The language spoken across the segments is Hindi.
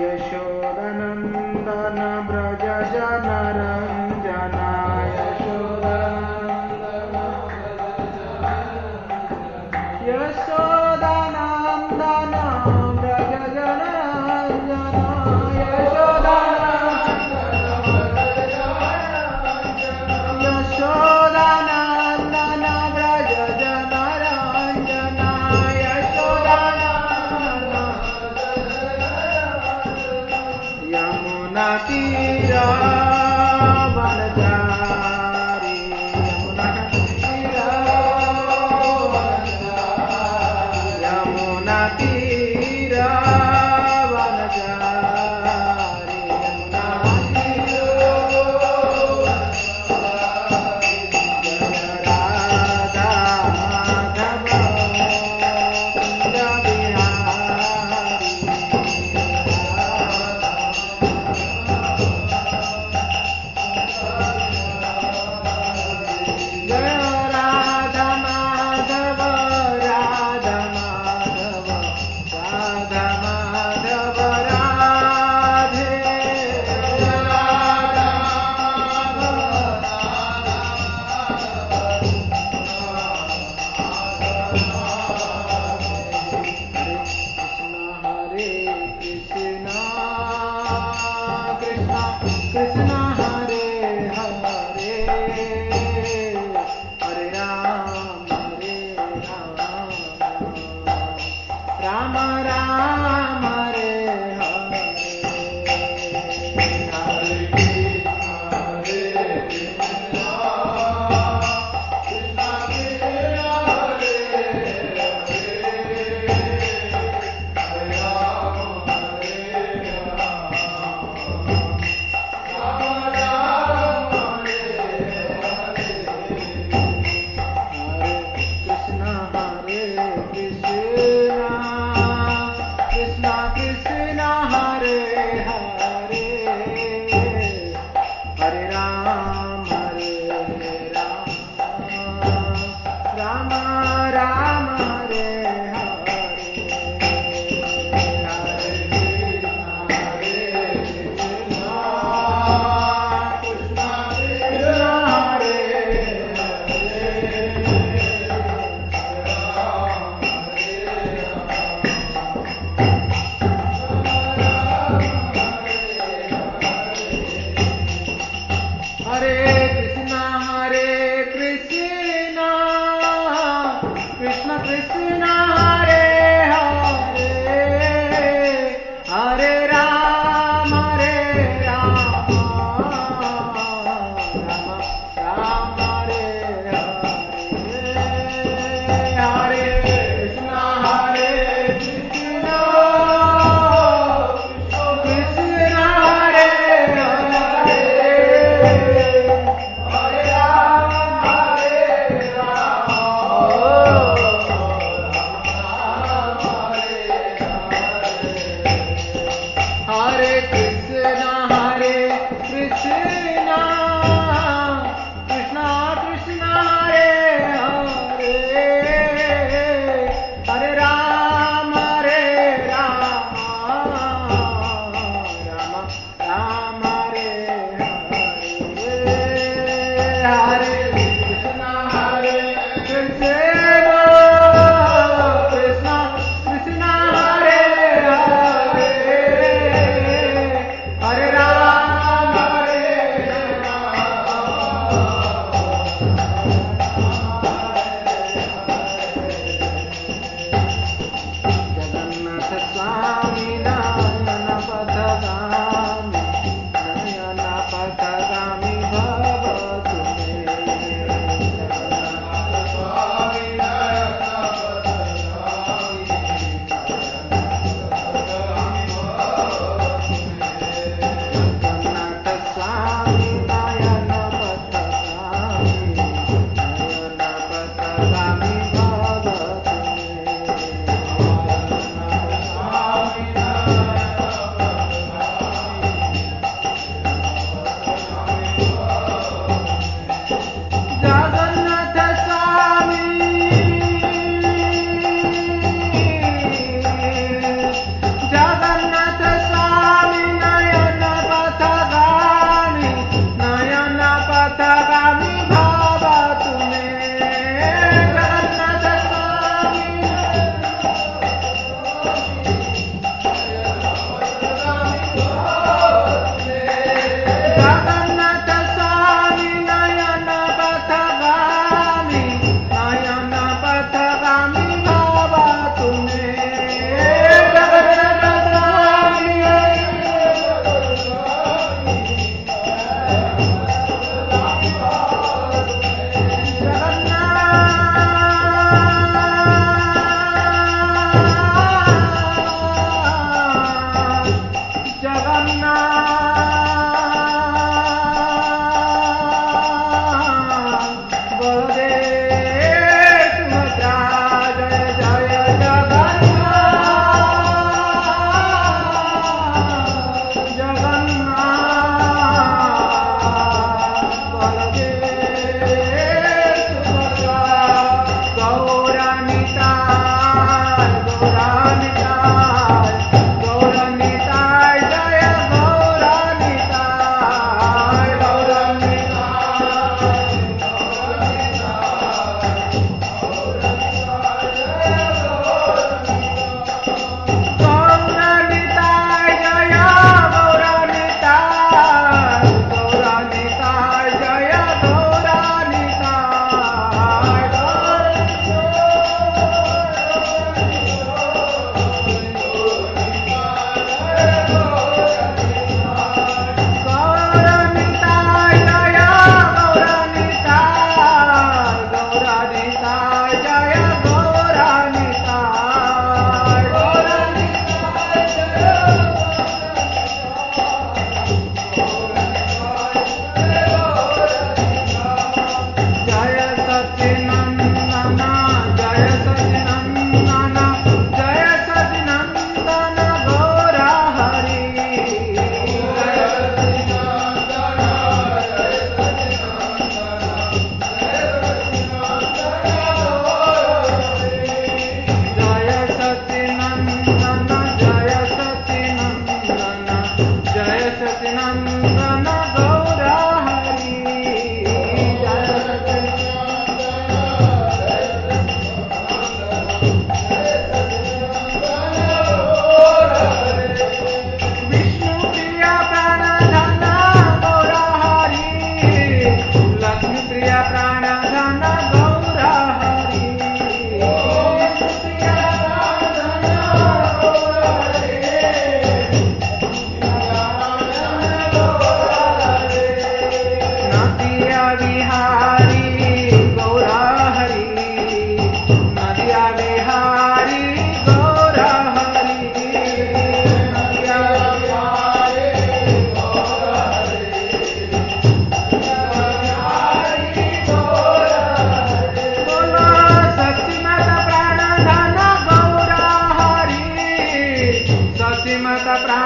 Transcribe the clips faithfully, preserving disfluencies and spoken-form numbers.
यशोदनन्दन व्रज जनरञ्जन यशोदनन्दन व्रज जनरञ्जन यशोदनन्दन व्रज जनरञ्जन यमुना तीरा वनचारी यमुना तीरा वनचारी यमुना तीरा राधा माधव कुंज बिहारी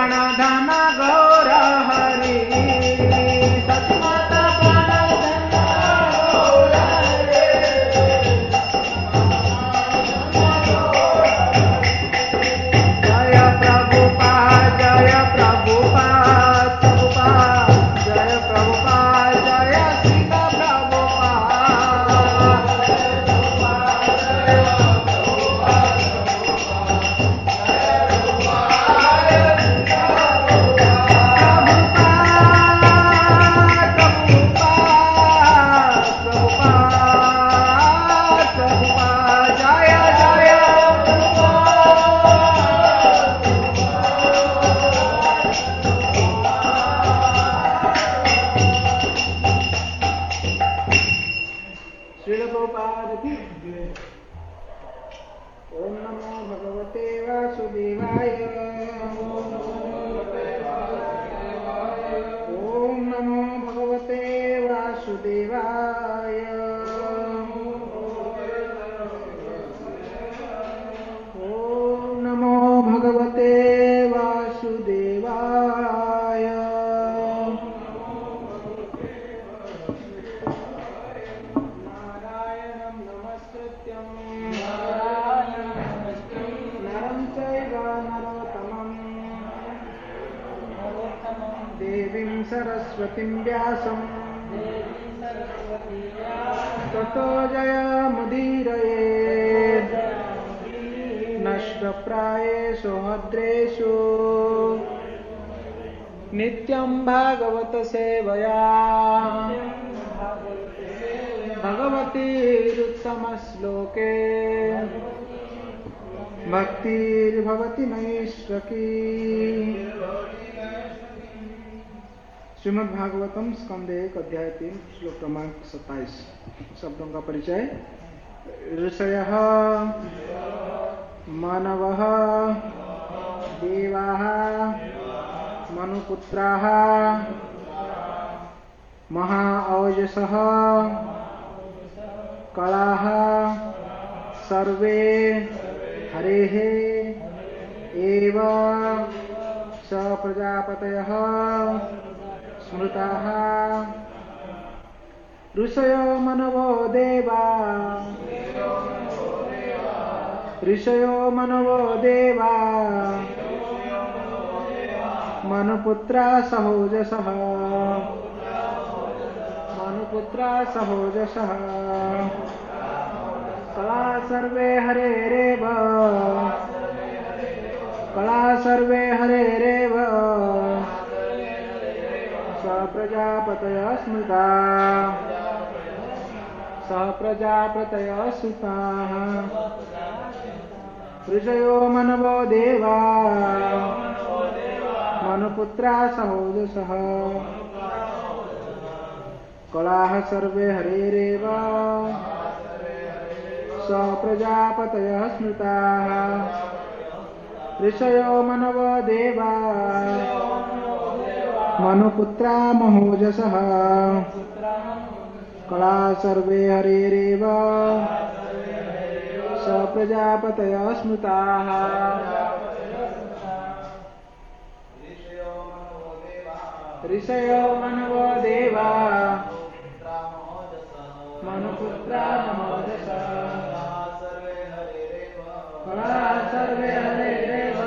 प्राण धन गौर हरि सतमत प्राण धन गौर हरि जय प्रभुपाद जय प्रभुपाद प्रभुपाद जय प्रभुपाद जय श्रील प्रभुपाद की जय। ओम नमो भगवते वासुदेवाय ओम नमो भगवते वासुदेवाय ओम नमो भगवते वासुदेवाय नारायणं नमस्कृत्यं नरं चैव नरोत्तमं देवीं सरस्वतीं व्यासं ततो जयमुदीरयेत् नष्टप्रायेषु भद्रेषु नित्यं भागवत सेवया भगवतीरुत्तमश्लोके भक्तिर्भवति नैष्टकी। श्रीमद् भागवतम स्कंद एक अध्याय तीन श्लोक क्रमांक सत्ताईस। शब्दों का परिचय। ऋषयः मानवः देवाः मनुपुत्राः महाऔजसः कलाः सर्वे हरेः एव स प्रजापतयः स्मृताः ऋषयो मनवो देवा ऋषयो मनवो देवा मनुपुत्रा सहोजसः मनुपुत्रा सहोजसः कला सर्वे हरेरेव कला सर्वे हरेरेव स प्रजापतयः स्मृता स प्रजापतयः सुताः ऋषयो मनवो देवा मनुपुत्रा सहोजसः कलाः सर्वे हरेरेव स प्रजापतयः स्मृताः ऋषयो मनवो देवा मनुपुत्रा महोजसः कला सर्वे हरेरेव स प्रजापतयः स्मृताः ऋषयो मनवो देवा मनुपुत्रा महोजसः कला सर्वे हरेरेव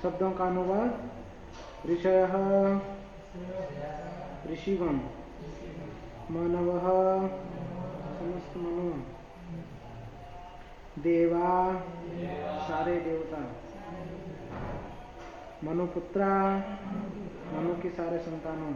शब्दों का अनुवाद ऋषयः ऋषिगण, मानवः समस्त मनु, देवा सारे देवता, मनुपुत्रा मनु के सारे संतानों,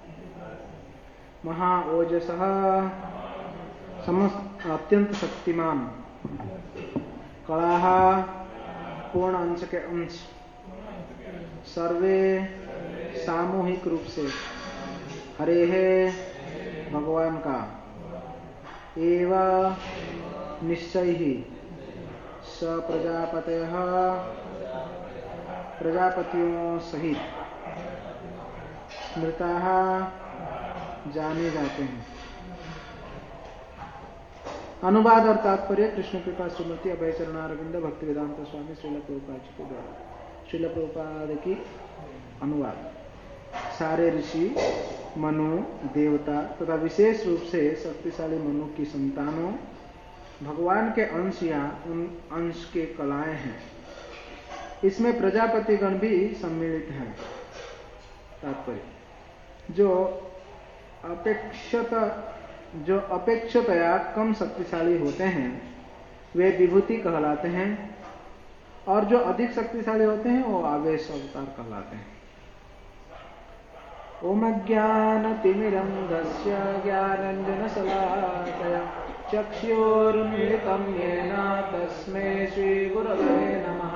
महाओजसः समस्त अत्यंत शक्तिमान, कलाः पूर्ण अंश के अंश, सर्वे सामूहिक रूप से, हरे है भगवान का, एवं निश्चय ही स प्रजापतयः प्रजापतियों सहित स्मृताः जाने जाते हैं। अनुवाद और तात्पर्य कृष्ण कृपा श्रीमती अभय चरणारविंद भक्ति वेदांत स्वामी श्रील प्रभुपाद जी के द्वारा। श्रील प्रभुपाद की अनुवाद। सारे ऋषि, मनु, देवता तथा विशेष रूप से शक्तिशाली मनु की संतानों भगवान के अंश या उन अंश के कलाएं हैं। इसमें प्रजापतिगण भी सम्मिलित हैं। तात्पर्य जो अपेक्षित जो अपेक्षितया कम शक्तिशाली होते हैं वे विभूति कहलाते हैं और जो अधिक शक्तिशाली होते हैं वो आवेश अवतार कहलाते हैं। ओम ज्ञानतिमिरन्धस्य ज्ञानाञ्जनशलाकया चक्षुरुन्मिलितं येन तस्मै श्रीगुरवे नमः।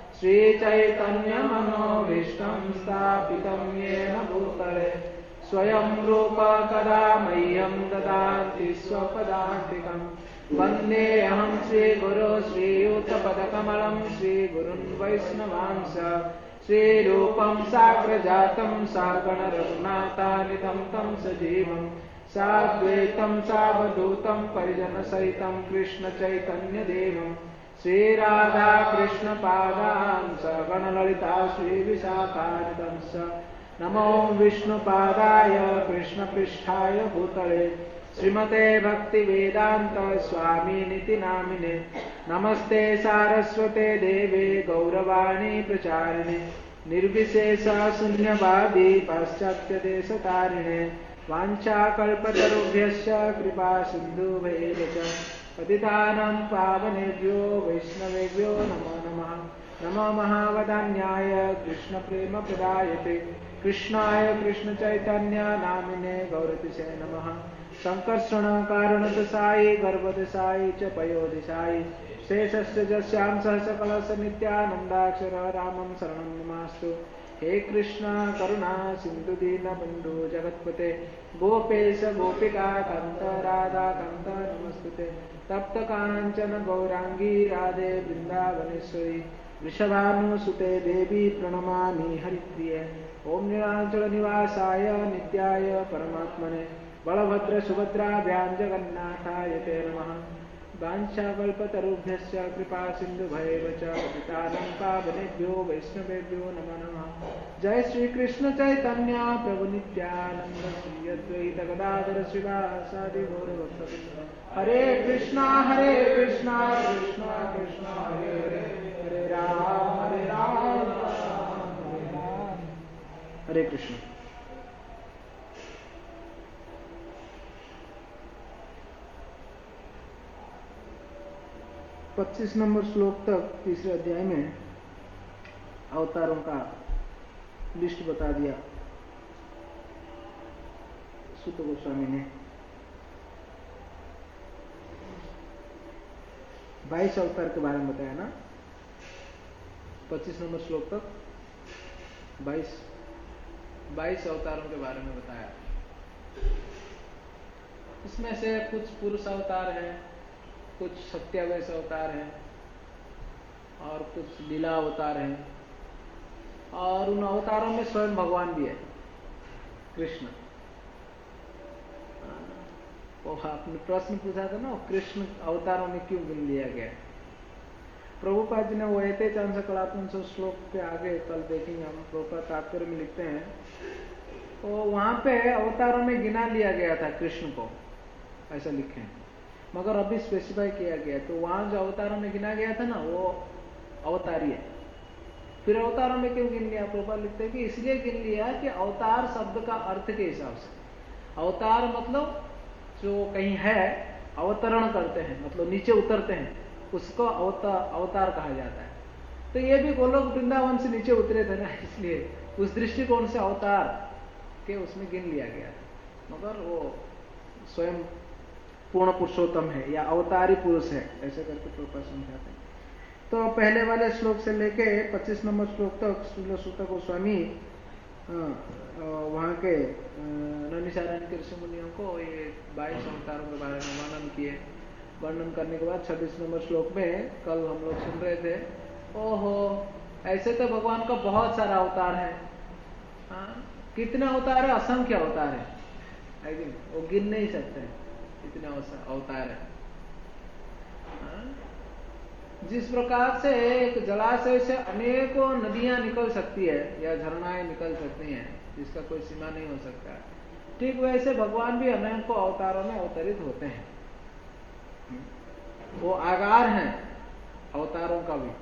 श्रीचैतन्यमनोभीष्टं स्थापितं येन भूतले स्वयं रूप कदा मह्यं ददाति स्वपदान्तिकं। वन्देऽहं श्रीगुरो श्रीयुतपदकमलं श्रीगुरुन् वैष्णवांश श्रीरूपं साग्रजातं सागणरघुनाथान्वितं तं सजीवं साद्वैतं सावधूतं परिजनसहितं कृष्णचैतन्यदेवं श्रीराधाकृष्णपादान् सगणललिता श्रीविशाखान्वितं स। नमो विष्णुपादाय कृष्णपृष्ठाय भूतले श्रीमते भक्तिवेदान्त स्वामिनिति नामिने। नमस्ते सारस्वते देवे गौरवाणी प्रचारिणे निर्विशेष शून्यवादी पाश्चात्यदेशतारिणे। वाञ्छाकल्पतरुभ्यश्च कृपा सिन्धुभैः च पतितानां पावनेभ्यो वैष्णवेभ्यो नमो नमः। नमो महावदान्याय कृष्णप्रेमप्रदायते कृष्णाय कृष्णचैतन्य नामिने गौरतिसे नमः। संकर्षण कारणदशायि गर्भदशायि च पयोदशायि शेषस्य जस्यां सह सकलस्य नित्यानन्दाक्षर रामं शरणं नमास्तु। हे कृष्ण करुणा सिंधु दीनबन्धु जगत्पते गोपेश गोपिका कान्त राधा कान्त नमस्तुते। तप्त कांचन गौरांगी राधे वृंदावनेश्वरी वृषभानुसुते देवी प्रणमामि हरिप्रिये। ओम नीलाचल निवासाय नित्याय परमात्मने बलभद्र सुभद्राभ्यां जगन्नाथाय ते नमः। वाञ्छाकल्पतरुभ्यश्च कृपा सिन्धुभैव च पतितानां पावनेभ्यो वैष्णवेभ्यो नमो नमः। जय श्री कृष्ण चैतन्य प्रभु नित्यानंद श्री अद्वैत गदाधर श्रीवासादि गौरभक्तवृंद। हरे कृष्णा हरे कृष्णा कृष्णा कृष्णा हरे हरे हरे राम हरे राम हरे राम। हरे कृष्ण। पच्चीस नंबर श्लोक तक तीसरे अध्याय में अवतारों का लिस्ट बता दिया सुत गोस्वामी ने। बाईस अवतार के बारे में बताया ना। पच्चीस नंबर श्लोक तक बाईस बाईस अवतारों के बारे में बताया। इसमें से कुछ पुरुष अवतार हैं, कुछ सत्यावेश अवतार हैं और कुछ लीला अवतार हैं और उन अवतारों में स्वयं भगवान भी है कृष्ण। तो आपने प्रश्न पूछा था ना कृष्ण अवतारों में क्यों गिन लिया गया। प्रभुपाद जी ने वो ऐते चांस कलात्मक श्लोक के आगे कल देखेंगे हम। प्रभुपाद तात्पर्य में लिखते हैं तो वहां पे अवतारों में गिना लिया गया था कृष्ण को, ऐसा लिखे हैं, मगर अभी स्पेसिफाई किया गया। तो वहां जो अवतारों में गिना गया था ना वो अवतारी है। फिर अवतारों में क्यों गिन लिया? प्रभुपाद लिखते हैं कि इसलिए गिन लिया कि अवतार शब्द का अर्थ के हिसाब से, अवतार मतलब जो कहीं है अवतरण करते हैं, मतलब नीचे उतरते हैं, उसको अवतार अवतार कहा जाता है। तो ये भी गोलोक वृंदावन से नीचे उतरे थे ना, इसलिए उस दृष्टिकोण से अवतार के उसमें गिन लिया गया है। मगर वो स्वयं पूर्ण पुरुषोत्तम है या अवतारी पुरुष है, ऐसे करके प्रभुपाद समझाते हैं। तो पहले वाले श्लोक से लेके पच्चीस नंबर श्लोक तक श्रील सूत गोस्वामी वहाँ के नैमिषारण्य के ऋषि मुनियों को ये बाईस अवतारों के बारे में वर्णन किए। वर्णन करने के बाद छब्बीस नंबर श्लोक में कल हम लोग सुन रहे थे, ओहो ऐसे तो भगवान का बहुत सारा अवतार है। हाँ, कितने अवतार है? असंख्य अवतार है, है कि नहीं? वो गिन नहीं सकते इतने अवतार है। हाँ? जिस प्रकार से एक जलाशय से अनेकों नदियां निकल सकती है या झरनाएं निकल सकती हैं, जिसका कोई सीमा नहीं हो सकता, ठीक वैसे भगवान भी अनेकों अवतारों में अवतरित होते हैं। वो आगार हैं अवतारों का भी,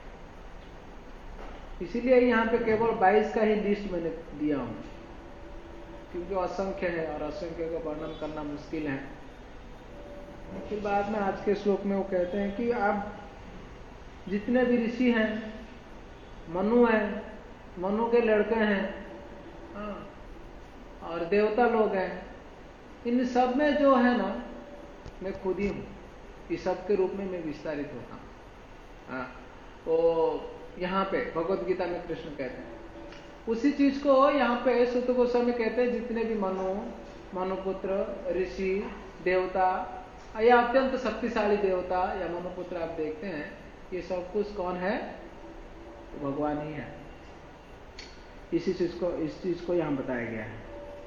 इसीलिए यहाँ पे केवल बाईस का ही लिस्ट मैंने दिया हूं, क्योंकि असंख्य है और असंख्य का वर्णन करना मुश्किल है। फिर बाद में आज के श्लोक में वो कहते हैं कि आप जितने भी ऋषि हैं, मनु हैं, मनु के लड़के हैं, हाँ, और देवता लोग हैं, इन सब में जो है ना मैं खुद ही हूँ, इस सब के रूप में मैं विस्तारित होता हूँ। हाँ, वो यहाँ पे भगवत गीता में कृष्ण कहते हैं उसी चीज को यहाँ पे सूत गोस्वामी कहते हैं, जितने भी मनु, मनुपुत्र, ऋषि, देवता या अत्यंत शक्तिशाली देवता या मनुपुत्र आप देखते हैं, ये सब कुछ कौन है? भगवान ही है। इसी चीज को इस चीज को यहां बताया गया है।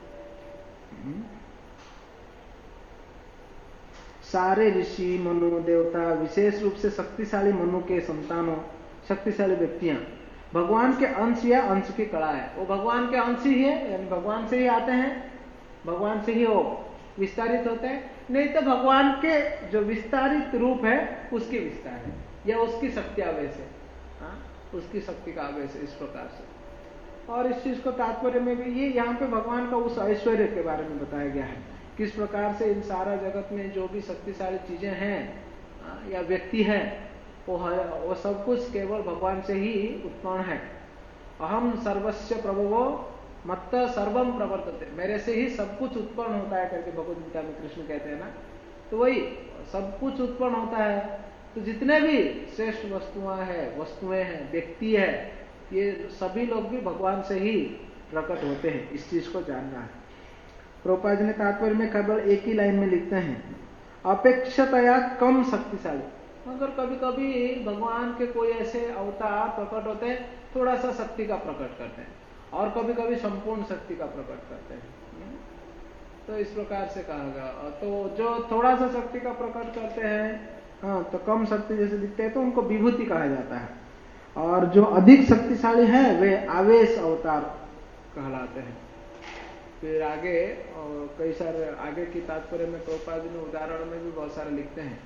सारे ऋषि, मनु, देवता, विशेष रूप से शक्तिशाली मनु के संतानों, शक्तिशाली व्यक्तियां भगवान के अंश या अंश की कला है। वो भगवान के अंश ही है, यानी भगवान से ही आते हैं, भगवान से ही वो विस्तारित होते हैं। नहीं तो भगवान के जो विस्तारित रूप है उसके विस्तार है या उसकी शक्ति आवेश है, हाँ, उसकी शक्ति का आवेश है, इस प्रकार से। और इस चीज को तात्पर्य में भी ये यहाँ पे भगवान का उस ऐश्वर्य के बारे में बताया गया है, किस प्रकार से इन सारा जगत में जो भी शक्तिशाली चीजें हैं या व्यक्ति है, वो है वो सब कुछ केवल भगवान से ही उत्पन्न है। अहम सर्वस्य प्रभवो मत्त सर्वम प्रवर्तते, मेरे से ही सब कुछ उत्पन्न होता है करके भगवद गीता में कृष्ण कहते हैं ना। तो वही सब कुछ उत्पन्न होता है, तो जितने भी श्रेष्ठ वस्तुएं हैं वस्तुएं हैं व्यक्ति है, ये सभी लोग भी भगवान से ही प्रकट होते हैं। इस चीज को जानना है। प्रभुपाद जी ने तात्पर्य में केवल एक ही लाइन में लिखते हैं, अपेक्षातया कम शक्तिशाली। मगर कभी कभी भगवान के कोई ऐसे अवतार प्रकट होते हैं, थोड़ा सा शक्ति का प्रकट करते हैं, और कभी कभी संपूर्ण शक्ति का प्रकट करते हैं। तो इस प्रकार से कहा गया। तो जो थोड़ा सा शक्ति का प्रकट करते हैं, हाँ, तो कम शक्ति जैसे दिखते हैं, तो उनको विभूति कहा जाता है। और जो अधिक शक्तिशाली है वे आवेश अवतार कहलाते हैं। फिर आगे और कई सारे आगे की तात्पर्य में प्रभुपाद जी ने उदाहरण में भी बहुत सारे लिखते हैं।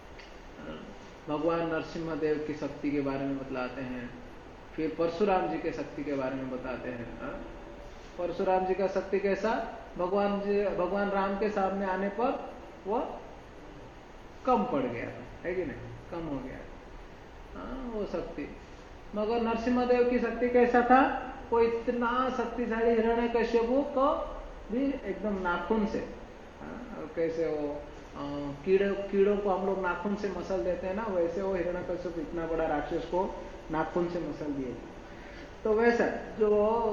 भगवान नरसिम्हा देव की शक्ति के बारे में बतलाते हैं, फिर परशुराम जी के शक्ति के बारे में बताते हैं। परशुराम जी का शक्ति कैसा? भगवान जी भगवान राम के सामने आने पर वह कम पड़ गया, है कि नहीं, कम हो गया, हाँ, वो शक्ति। मगर नरसिम्हा देव की शक्ति कैसा था? वो इतना शक्तिशाली हिरण्यकश्यपु को भी एकदम नाखून से, हाँ, कैसे वो कीड़ों कीड़ों को हम लोग नाखून से मसल देते हैं ना, वैसे वो हिरण्यकश्यप इतना बड़ा राक्षस को नाखून से मसल दिए। तो वैसा जो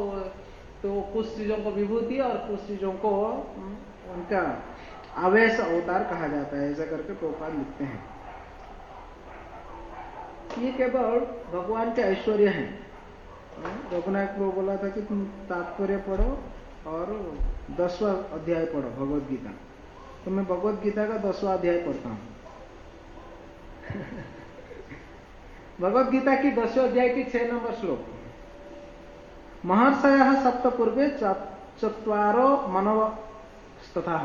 तो कुछ चीजों को विभूति और कुछ चीजों को उनका आवेश अवतार कहा जाता है, ऐसा करके प्रभुपाद लिखते हैं। ये केवल भगवान के ऐश्वर्य हैं। रघुनाथ को बोला था कि तुम तात्पर्य पढ़ो और दसवां अध्याय पढ़ो भगवत गीता, तो मैं भगवत गीता का दसवां अध्याय पढ़ता हूँ। भगवत गीता की दसवें अध्याय की छह नंबर श्लोक, महर्षयः सप्त पूर्वे चत्वारो मनवस्तथा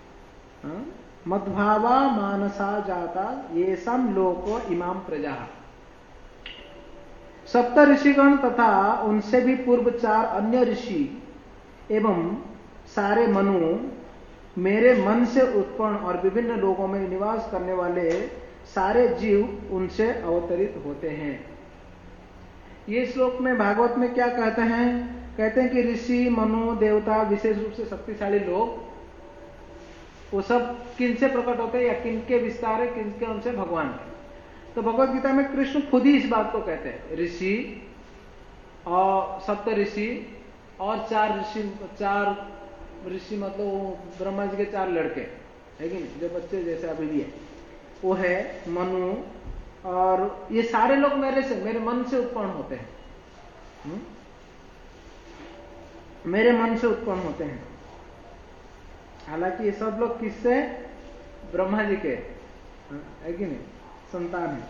मद्भावा मानसा जाता येषां लोको इमाम प्रजा। सप्त ऋषिगण तथा उनसे भी पूर्व चार अन्य ऋषि एवं सारे मनु मेरे मन से उत्पन्न और विभिन्न लोगों में निवास करने वाले सारे जीव उनसे अवतरित होते हैं। ये श्लोक में भागवत में क्या कहते हैं? कहते हैं कि ऋषि, मनु, देवता, विशेष रूप से शक्तिशाली लोग, वो सब किन से प्रकट होते हैं या किनके विस्तार है, किनके उनसे? भगवान के। तो भगवत गीता में कृष्ण खुद ही इस बात को कहते हैं, ऋषि और सप्त ऋषि और चार ऋषि, चार ऋषि मतलब ब्रह्मा जी के चार लड़के है कि नहीं, जो बच्चे जैसे अभी भी है, वो है मनु, और ये सारे लोग मेरे से, मेरे मन से उत्पन्न होते हैं। हुँ? मेरे मन से उत्पन्न होते हैं। हालांकि ये सब लोग किससे? ब्रह्मा जी के है कि नहीं, संतान है।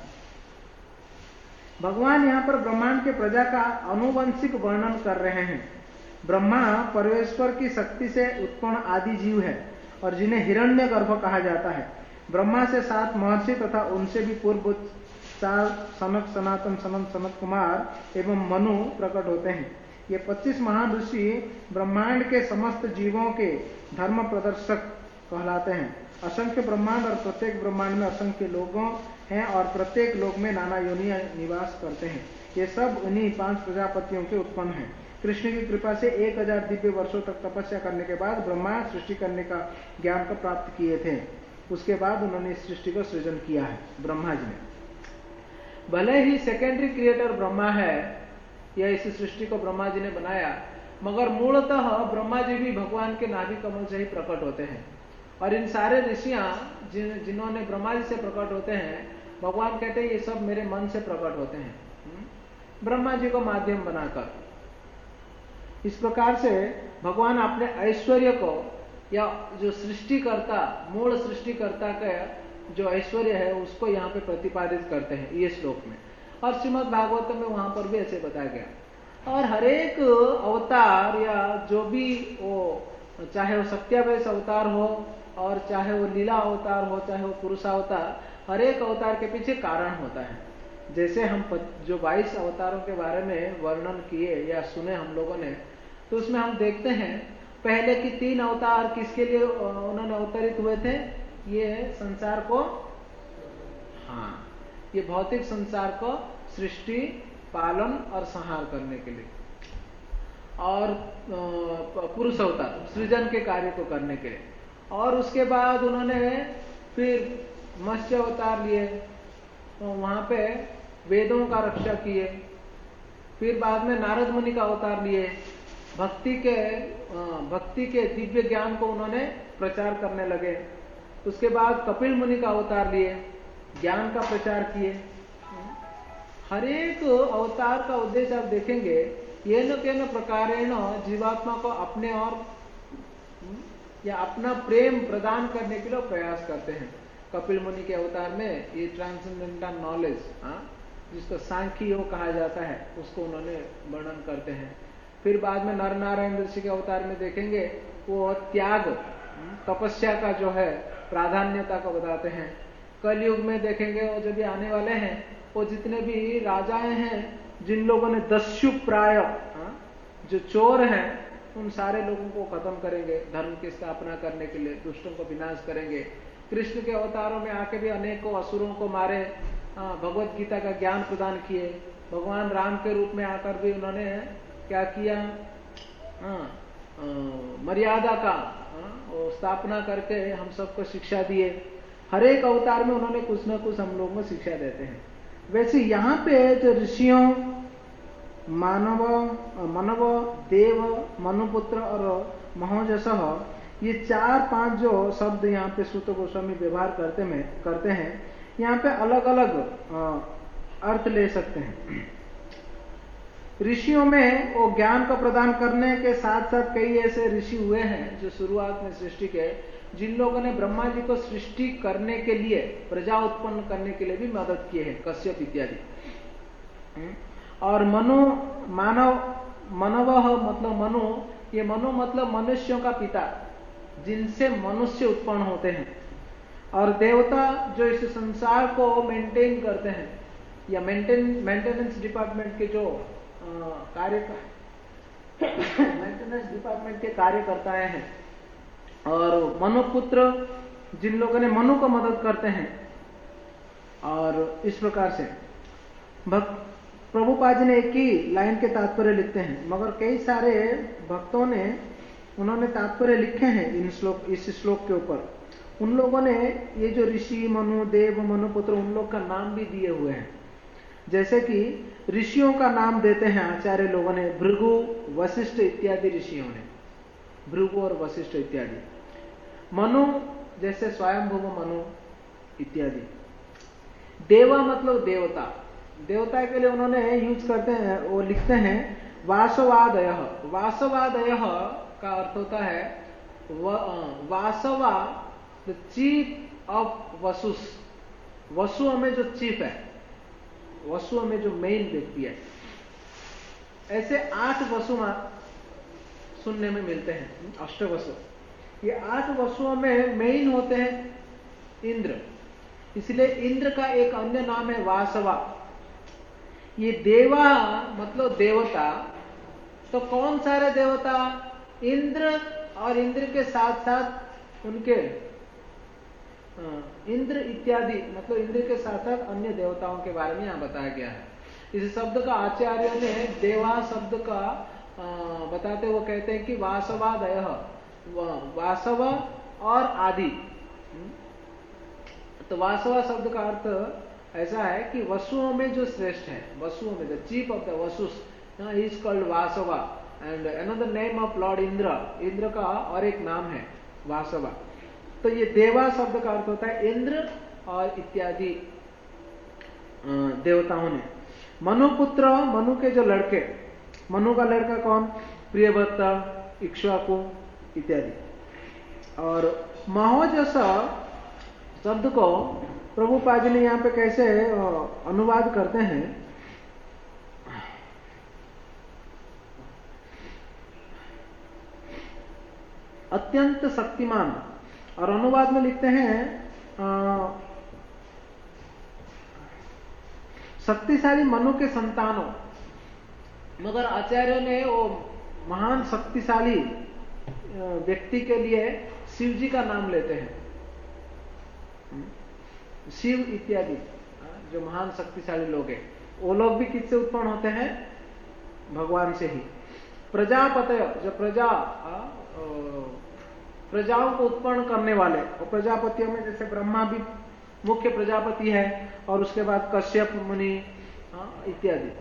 भगवान यहां पर ब्रह्मांड के प्रजा का आनुवंशिक वर्णन कर रहे हैं। ब्रह्मा परमेश्वर की शक्ति से उत्पन्न आदि जीव है और जिन्हें हिरण्यगर्भ कहा जाता है। ब्रह्मा से सात महर्षि तथा उनसे भी पूर्व चार सनक, सनातन, सनंत, सनत कुमार एवं मनु प्रकट होते हैं। ये पच्चीस महान ऋषि ब्रह्मांड के समस्त जीवों के धर्म प्रदर्शक कहलाते हैं। असंख्य ब्रह्मांड और प्रत्येक ब्रह्मांड में असंख्य लोगों हैं और प्रत्येक लोक में नाना योनियां निवास करते हैं। ये सब उन्हीं पांच प्रजापतियों के उत्पन्न हैं। कृष्ण की कृपा से एक हजार दिव्य वर्षों तक तपस्या करने के बाद ब्रह्मा सृष्टि करने का ज्ञान को प्राप्त किए थे। उसके बाद उन्होंने इस सृष्टि को सृजन किया है ब्रह्मा जी ने। भले ही सेकेंडरी क्रिएटर ब्रह्मा है, या इस सृष्टि को ब्रह्मा जी ने बनाया, मगर मूलतः ब्रह्मा जी भी भगवान के नाभि कमल से ही प्रकट होते हैं। और इन सारे ऋषियां जिन जिन्होंने ब्रह्मा जी से प्रकट होते हैं, भगवान कहते हैं ये सब मेरे मन से प्रकट होते हैं, ब्रह्मा जी को माध्यम बनाकर। इस प्रकार से भगवान अपने ऐश्वर्य को, या जो सृष्टिकर्ता, मूल सृष्टिकर्ता का जो ऐश्वर्य है, उसको यहाँ पे प्रतिपादित करते हैं ये श्लोक में। और श्रीमद् भागवत में वहां पर भी ऐसे बताया गया। और हरेक अवतार, या जो भी वो, चाहे वो सत्यावेश अवतार हो और चाहे वो लीला अवतार हो, चाहे वो पुरुषावतार, हर एक अवतार के पीछे कारण होता है। जैसे हम जो बाईस अवतारों के बारे में वर्णन किए या सुने हम लोगों ने, तो उसमें हम देखते हैं पहले की तीन अवतार किसके लिए उन्होंने अवतरित हुए थे? ये संसार को, हाँ, ये भौतिक संसार को सृष्टि, पालन और संहार करने के लिए, और पुरुष अवतार सृजन के कार्य को करने के लिए। और उसके बाद उन्होंने फिर मत्स्य अवतार लिए, तो वहां पे वेदों का रक्षा किए। फिर बाद में नारद मुनि का अवतार लिए, भक्ति के भक्ति के दिव्य ज्ञान को उन्होंने प्रचार करने लगे। उसके बाद कपिल मुनि का अवतार लिए, ज्ञान का प्रचार किए। हर एक अवतार का उद्देश्य आप देखेंगे, ये न के न प्रकारेण जीवात्मा को अपने और या अपना प्रेम प्रदान करने के लिए प्रयास करते हैं। कपिल मुनि के अवतार में ये ट्रांसेंडेंटल नॉलेज, जिसको सांख्य योग कहा जाता है, उसको उन्होंने वर्णन करते हैं। फिर बाद में नर नारायण ऋषि के अवतार में देखेंगे, वो त्याग, तपस्या का जो है प्राधान्यता को बताते हैं। कलयुग में देखेंगे वो जो भी आने वाले हैं, वो जितने भी राजाएं हैं, जिन लोगों ने दस्यु प्राय, जो चोर हैं, उन सारे लोगों को खत्म करेंगे, धर्म की स्थापना करने के लिए दुष्टों को विनाश करेंगे। कृष्ण के अवतारों में आके भी अनेकों असुरों को मारे, भगवत गीता का ज्ञान प्रदान किए। भगवान राम के रूप में आकर भी उन्होंने क्या किया? मर्यादा का स्थापना करके हम सबको शिक्षा दिए। हर एक अवतार में उन्होंने कुछ न कुछ हम लोगों को शिक्षा देते हैं। वैसे यहाँ पे जो ऋषियों, मानव, मानव, देव, मनुपुत्र और महोजस, ये चार पांच जो शब्द यहाँ पे सूत गोस्वामी व्यवहार करते में करते हैं, यहाँ पे अलग अलग अर्थ ले सकते हैं। ऋषियों में वो ज्ञान को प्रदान करने के साथ साथ कई ऐसे ऋषि हुए हैं जो शुरुआत में सृष्टि के, जिन लोगों ने ब्रह्मा जी को सृष्टि करने के लिए, प्रजा उत्पन्न करने के लिए भी मदद किए हैं, कश्यप इत्यादि। और मनु, मानव, मनवह मतलब मनु, ये मनु मतलब मनुष्यों का पिता, जिनसे मनुष्य उत्पन्न होते हैं। और देवता जो इस संसार को मेंटेन करते हैं, या मेंटेन मेंटेनेंस डिपार्टमेंट के जो कार्य मेंटेनेंस डिपार्टमेंट के कार्यकर्ताएं हैं, और मनुपुत्र जिन लोगों ने मनु को मदद करते हैं। और इस प्रकार से भक्त प्रभुपाद जी ने एक ही लाइन के तात्पर्य लिखते हैं, मगर कई सारे भक्तों ने उन्होंने तात्पर्य लिखे हैं इन श्लोक इस श्लोक के ऊपर। उन लोगों ने ये जो ऋषि मनु, देव, मनुपुत्र, उन लोग का नाम भी दिए हुए हैं। जैसे कि ऋषियों का नाम देते हैं आचार्य लोगों ने, भृगु, वशिष्ठ इत्यादि ऋषियों ने, भृगु और वशिष्ठ इत्यादि। मनु जैसे स्वयंभुव मनु इत्यादि। देवा मतलब देवता, देवता के लिए उन्होंने यूज करते हैं, वो लिखते हैं वासवादय। वासवादय का अर्थ होता है Vasava the chief of Vasus, वसुओं में जो चीफ है, वसुओं में जो मेन व्यक्ति है। ऐसे आठ वसु सुनने में मिलते हैं, अष्टवसु। ये आठ वसुओं में मेन होते हैं इंद्र, इसलिए इंद्र का एक अन्य नाम है वासवा। ये देवा मतलब देवता, तो कौन सारे देवता? इंद्र, और इंद्र के साथ साथ उनके इंद्र इत्यादि, मतलब इंद्र के साथ साथ अन्य देवताओं के बारे में यहां बताया गया है। इस शब्द का आचार्यों ने देवा शब्द का आ, बताते हुए कहते हैं कि वासवादय, वासव और आदि। तो वासवा शब्द का अर्थ ऐसा है कि वसुओं में जो श्रेष्ठ है, वसुओं में the chief of the Vasus, he is called Vasava. And another name of lord Indra, Indra का और एक नाम है वासवा। तो ये देवा शब्द का अर्थ होता है इंद्र और इत्यादि देवताओं ने। मनुपुत्र, मनु के जो लड़के, मनु का लड़का कौन? प्रियव्रत, इक्ष्वाकु इत्यादि। और महोजस शब्द को प्रभुपाद जी ने यहाँ पे कैसे अनुवाद करते हैं, अत्यंत शक्तिमान, और अनुवाद में लिखते हैं शक्तिशाली मनु के संतानों। मगर आचार्यों ने वो महान शक्तिशाली व्यक्ति के लिए शिव जी का नाम लेते हैं, शिव इत्यादि जो महान शक्तिशाली लोग हैं, वो लोग भी किससे उत्पन्न होते हैं? भगवान से ही। प्रजापतय, जो प्रजा प्रजाओं को उत्पन्न करने वाले, और प्रजापतियों में जैसे ब्रह्मा भी मुख्य प्रजापति है, और उसके बाद कश्यप मुनि इत्यादि।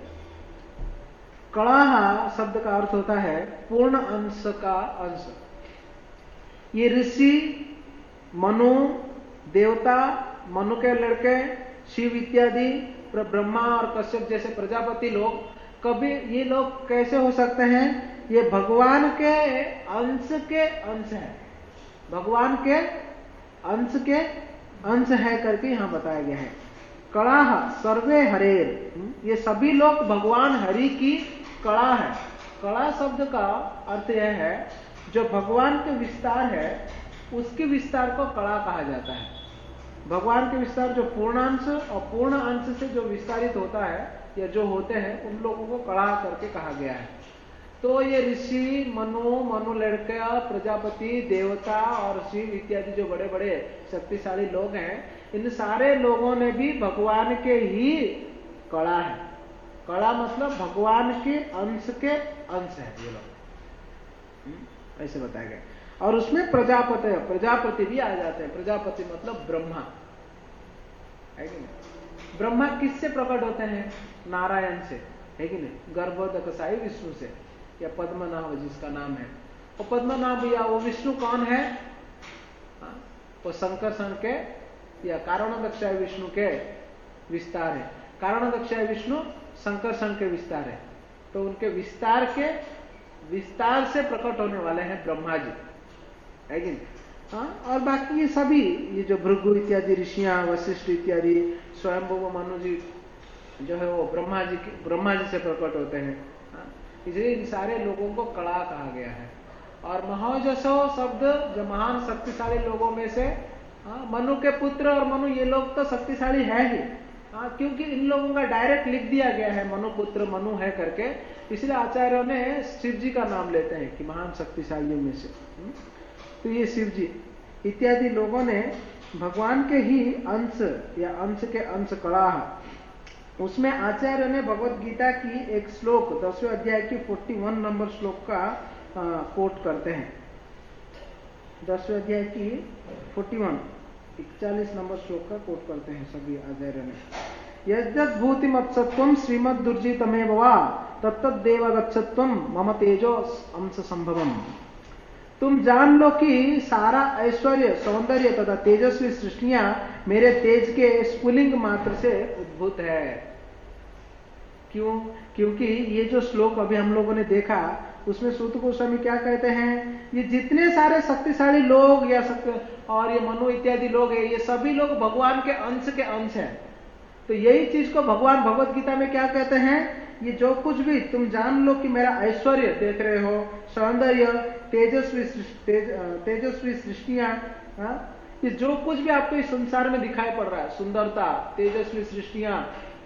कणाह शब्द का अर्थ होता है पूर्ण अंश का अंश। ये ऋषि, मनु, देवता, मनु के लड़के, शिव इत्यादि, ब्रह्मा और कश्यप जैसे प्रजापति लोग, कभी ये लोग कैसे हो सकते हैं? ये भगवान के अंश के अंश है, भगवान के अंश के अंश है करके यहां बताया गया है। कणाह सर्वे हरेर, ये सभी लोग भगवान हरि की कड़ा है। कड़ा शब्द का अर्थ यह है जो भगवान के विस्तार है, उसके विस्तार को कड़ा कहा जाता है। भगवान के विस्तार जो पूर्णांश और पूर्ण अंश से जो विस्तारित होता है या जो होते हैं, उन लोगों को कड़ा करके कहा गया है। तो ये ऋषि, मनु, मनु लड़का, प्रजापति, देवता और शिव इत्यादि जो बड़े बड़े शक्तिशाली लोग हैं, इन सारे लोगों ने भी भगवान के ही कड़ा है। कड़ा मतलब भगवान के अंश के अंश है ये लोग, ऐसे बताया गया। और उसमें प्रजापति प्रजापति भी आ जाते हैं। प्रजापति मतलब ब्रह्मा है कि नहीं? ब्रह्मा किससे प्रकट होते हैं? नारायण से, है कि नहीं? गर्भोदकसाई विष्णु से, या पद्मनाभ जिसका नाम है। वो पद्मनाभ या वो विष्णु कौन है? वो संकर्षण के या कारणदक्षाय विष्णु के विस्तार है। कारणदक्षाय विष्णु संकर्षण के विस्तार है। तो उनके विस्तार के विस्तार से प्रकट होने वाले हैं ब्रह्मा जी, है कि नहीं? हाँ, और बाकी ये सभी ये जो भृगु इत्यादि ऋषियां, वशिष्ठ इत्यादि, स्वयंभुव मनु जी जो है वो ब्रह्मा जी ब्रह्मा जी से प्रकट होते हैं। इसलिए इन सारे लोगों को कड़ा कहा गया है। और महोजसो शब्द जो महान शक्तिशाली लोगों में से, हाँ, मनु के पुत्र, और मनु ये लोग तो शक्तिशाली है ही, हाँ, क्योंकि इन लोगों का डायरेक्ट लिख दिया गया है मनुपुत्र मनु है करके, इसलिए आचार्यों ने शिव जी का नाम लेते हैं कि महान शक्तिशालियों में से। तो ये शिव जी इत्यादि लोगों ने भगवान के ही अंश या अंश के अंश कड़ा, उसमें आचार्य ने भगवत गीता की एक श्लोक दसवें अध्याय की इकतालीस नंबर श्लोक का कोट करते हैं। दसवें अध्याय की इकतालीस इकतालीस नंबर श्लोक का कोट करते हैं सभी आचार्य ने। यद्यद् भूति मत्सत्वम श्रीमद् दुर्जितमेव वा तत्तद्देव गच्छत्वम मम तेजो अंश संभवम। तुम जान लो कि सारा ऐश्वर्य सौंदर्य तथा तेजस्वी सृष्टियां मेरे तेज के स्फुलिंग मात्र से उद्भूत है। क्यों? क्योंकि ये जो श्लोक अभी हम लोगों ने देखा उसमें सूत गोस्वामी क्या कहते हैं, ये जितने सारे शक्तिशाली लोग या शक्ति और ये मनु इत्यादि लोग हैं, ये सभी लोग भगवान के अंश के अंश हैं। तो यही चीज को भगवान भगवत गीता में क्या कहते हैं, ये जो कुछ भी तुम जान लो कि मेरा ऐश्वर्य देख रहे हो, सौंदर्य, तेजस्वी तेज, तेजस्वी सृष्टियां, ये जो कुछ भी आपको इस संसार में दिखाई पड़ रहा है, सुंदरता, तेजस्वी सृष्टियां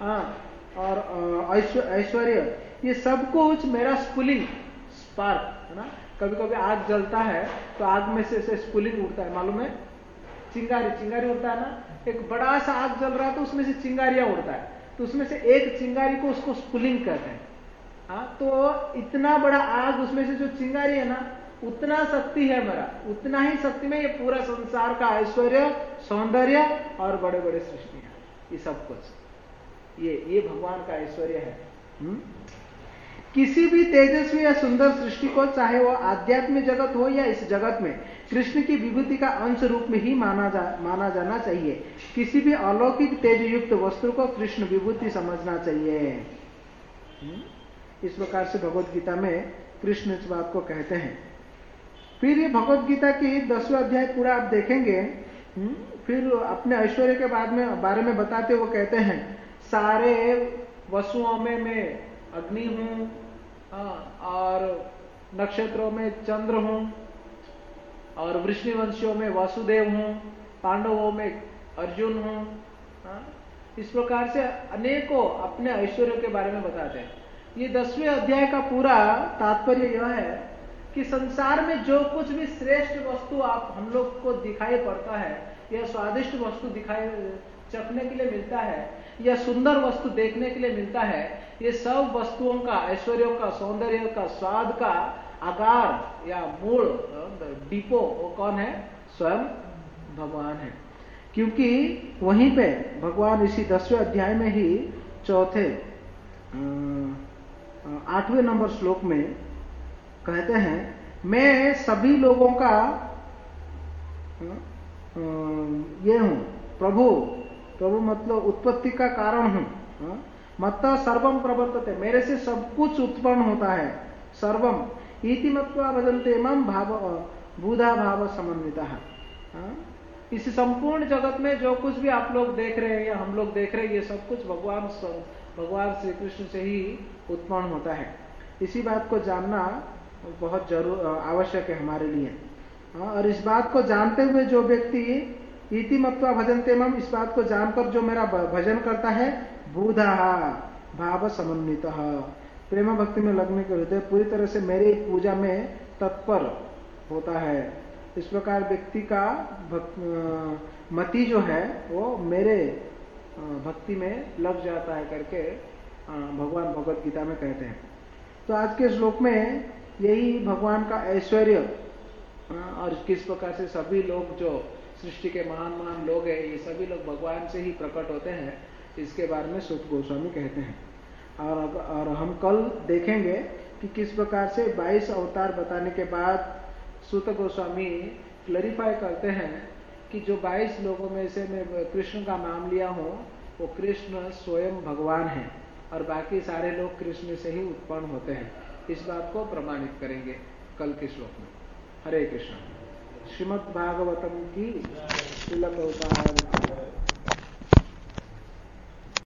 और ऐश्वर्य, ये सब कुछ मेरा स्फुलिंग स्पार्क है ना। कभी कभी आग जलता है तो आग में से, से स्फुलिंग उठता है, मालूम है, चिंगारी चिंगारी उड़ता है ना। एक बड़ा सा आग जल रहा है तो उसमें से चिंगारियां उड़ता है, तो उसमें से एक चिंगारी को उसको स्फुलिंग कहते हैं। हाँ, तो इतना बड़ा आग, उसमें से जो चिंगारी है ना, उतना शक्ति है मेरा, उतना ही शक्ति में ये पूरा संसार का ऐश्वर्य, सौंदर्य और बड़े बड़े सृष्टियां, ये सब कुछ, ये ये भगवान का ऐश्वर्य है। हुँ? किसी भी तेजस्वी या सुंदर सृष्टि को, चाहे वो आध्यात्मिक जगत हो या इस जगत में, कृष्ण की विभूति का अंश रूप में ही माना जा माना जाना चाहिए। किसी भी अलौकिक तेज युक्त वस्तु को कृष्ण विभूति समझना चाहिए। इस प्रकार से भगवत गीता में कृष्ण इस बात को कहते हैं। फिर ये भगवत गीता की दसवें अध्याय पूरा आप देखेंगे, फिर अपने ऐश्वर्य के बाद में बारे में बताते हुए कहते हैं, सारे वसुओं में मैं अग्नि हूं, और नक्षत्रों में चंद्र हूं, और वृष्णिवंशियों में वासुदेव हूं, पांडवों में अर्जुन हूं। इस प्रकार से अनेकों अपने ऐश्वर्य के बारे में बताते हैं। ये दसवें अध्याय का पूरा तात्पर्य यह है कि संसार में जो कुछ भी श्रेष्ठ वस्तु आप हम लोग को दिखाई पड़ता है, या स्वादिष्ट वस्तु दिखाई चखने के लिए मिलता है, या सुंदर वस्तु देखने के लिए मिलता है, ये सब वस्तुओं का, ऐश्वर्यों का, सौंदर्य का, स्वाद का आगार या मूल डिपो वो कौन है? स्वयं भगवान है। क्योंकि वहीं पे भगवान इसी दसवें अध्याय में ही चौथे आठवें नंबर श्लोक में कहते हैं, मैं सभी लोगों का ये हूं, प्रभु। प्रभु मतलब उत्पत्ति का कारण हूं। मत्तः सर्वम प्रवर्तते, मेरे से सब कुछ उत्पन्न होता है। सर्वम इति मत्वा भजन्ते मां भाव बुधा भाव समन्वितः। इस संपूर्ण जगत में जो कुछ भी आप लोग देख रहे हैं या हम लोग देख रहे हैं, ये सब कुछ भगवान भगवान श्री कृष्ण से ही उत्पन्न होता है। इसी बात को जानना बहुत जरूर आवश्यक है हमारे लिए। और इस बात को जानते हुए जो व्यक्ति इति मत्वा भजन्ते मां, इस बात को जानकर जो मेरा भजन करता है, बुधा भाव समन्वितः, प्रेम भक्ति में लगने के हृदय पूरी तरह से मेरे पूजा में तत्पर होता है। इस प्रकार व्यक्ति का मति जो है वो मेरे भक्ति में लग जाता है करके भगवान भगवत गीता में कहते हैं। तो आज के श्लोक में यही भगवान का ऐश्वर्य और किस प्रकार से सभी लोग जो सृष्टि के महान महान लोग हैं, ये सभी लोग भगवान से ही प्रकट होते हैं, इसके बारे में सूत गोस्वामी कहते हैं। और, और हम कल देखेंगे कि किस प्रकार से बाईस अवतार बताने के बाद सूत गोस्वामी क्लैरिफाई करते हैं कि जो बाईस लोगों में से मैं कृष्ण का नाम लिया हूँ, वो कृष्ण स्वयं भगवान है और बाकी सारे लोग कृष्ण से ही उत्पन्न होते हैं। इस बात को प्रमाणित करेंगे कल के श्लोक में। हरे कृष्ण। श्रीमद् भागवतम की श्रील प्रभुपाद